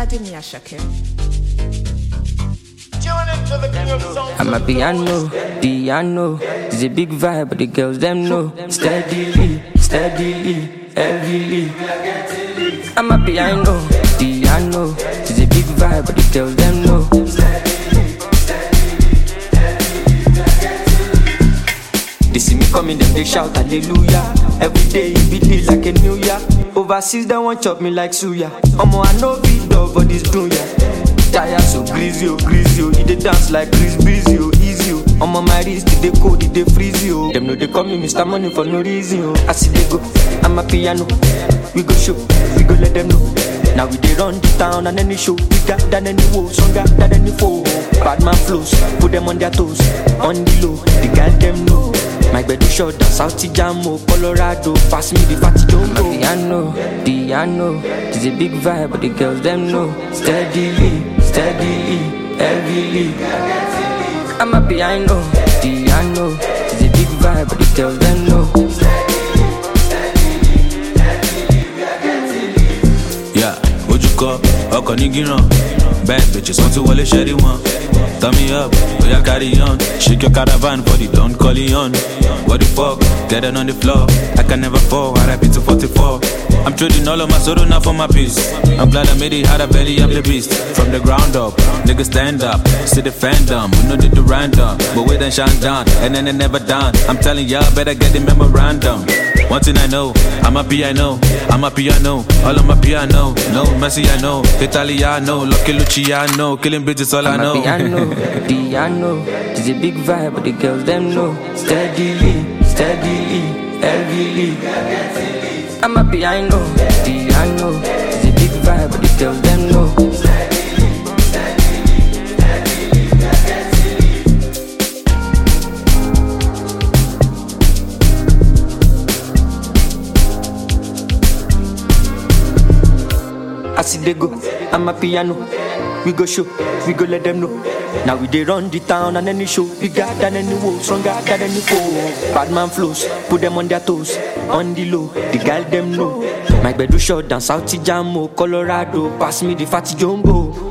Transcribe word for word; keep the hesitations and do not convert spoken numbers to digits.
Ademi Ashake. I'm a piano, piano. It's a big vibe, but the girls them know. Steadily, steadily, heavily. I'm a piano, piano. It's a big vibe, but the girls them know. They see me coming, then they shout hallelujah. Every day it be like a new year. Overseas they want chop me like suya. Omo I know beat dog for this dunya. Tire so greasy, oh greasy, oh. He dey dance like Chris Breezy, oh easy, oh. Omo my wrist, they cold, they freeze, oh. Them know they call me Mister Money for no reason, oh. I see they go, I'm a piano. We go show, we go let them know. Now we dey run the town and any show. We got than any woe, stronger than any foe. Bad man flows, put them on their toes. On the low, the girl them know. My bed is short, South Jamo, Colorado. Pass me the fatty jumbo. Piano, piano. It's a big vibe, but the girls them know. Steadily, steadily, heavily. I'm a piano, piano. It's a big vibe, but the girls them know. Yeah, what you call? Oko nigi run. Bad bitches want to wale sherry one. Turn me up, oh yeah, carry on. Shake your caravan for the Don Corleone. What the fuck? Get it on the floor. I can never fall, R I P to forty-four. I'm trading all of my soda now for my peace. I'm glad I made it, had a belly, I'm the beast. From the ground up, niggas stand up. See the fandom, we know they do random. But we then shine down, and then they never done. I'm telling y'all, better get the memorandum. One thing I know, I'm a piano, I'm a piano, all on my piano. No, Messi I know, Italiano, Lucky Luciano, killing bitches all I know. I'm a piano, piano, it's a big vibe, but the girls them know. Steadily, steadily, heavily. I'm a piano, piano, it's a big vibe, but the girls them know. I see they go, I'm a piano. We go show, we go let them know. Now we dey run the town and any show. Bigger than any woe, stronger than any foe. Bad man flows, put them on their toes. On the low, the girl them know. My bed is short down South Jamo, Colorado. Pass me the fatty jumbo.